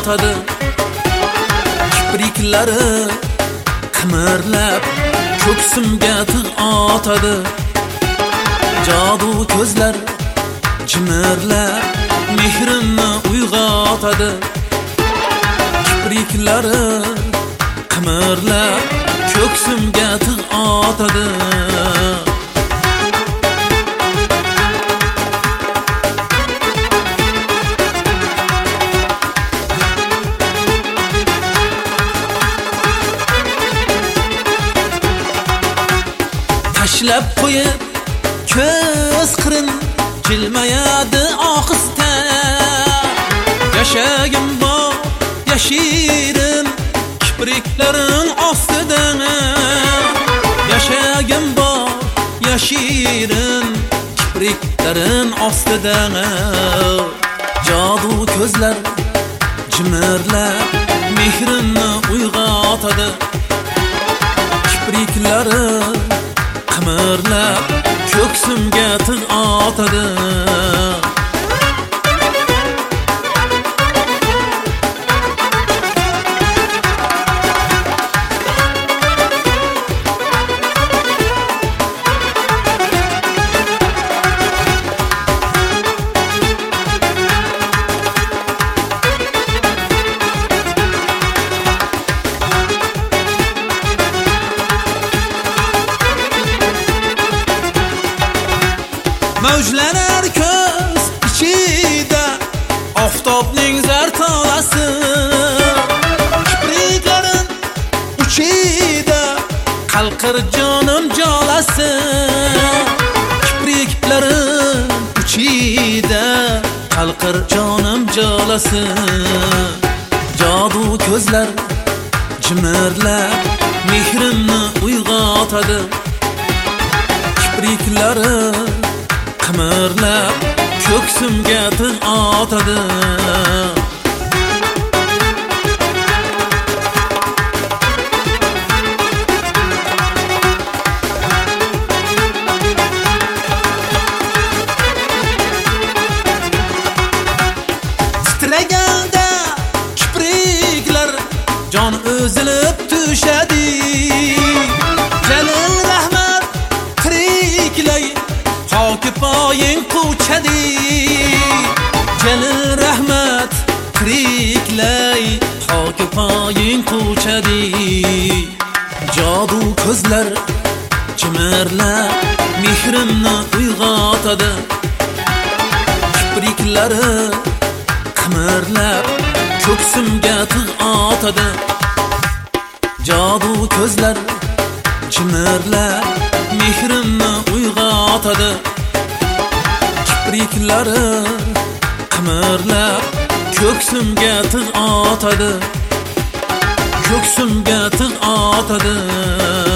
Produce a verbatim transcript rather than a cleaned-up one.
uyg'otadi. Kipriklari qimirlab ko'ksimga tig' otadi. Jadu ko'zlar jimirlab mehrimni uyg'otadi. Kipriklari qimirlab ko'ksimga tig' otadi. Tashlab qo'yib ko'z qirin jilmayadi ohista. Yashagim bor yashirin kipriklarin ostidan. Yashagim bor yashirin kipriklarin ostidan. Jadu ko'zlar jimirlab mehrimni uyg'otadi. Kipriklari qimirlab ko'ksimga tig' otadi. Mavjlanar ko'z ichida oftobning zartolasi. Kipriklarin uchida qalqir jonim jolasi. Kipriklarin uchida qalqir jonim jolasi. Jadu ko'zlar jimirlab mehrimni uyg'otadi. Kipriklari qimirlab ko'ksimga tig' otadi. Titraganda kipriklar jon o'zilib tushadi. Jalil rahmat tiriklay hoki poying quchadi. Jalil rahmat tiriklay hoki poying quchadi. Jadu ko'zlar jimirlab mehrimni uyg'otadi. Kipriklari qimirlab ko'ksimga tig' otadi. Jadu ko'zlar jimirlab mehrimni uyg'otadi. Kipriklari qimirlab ko'ksimga tig' otadi. Ko'ksimga tig' otadi.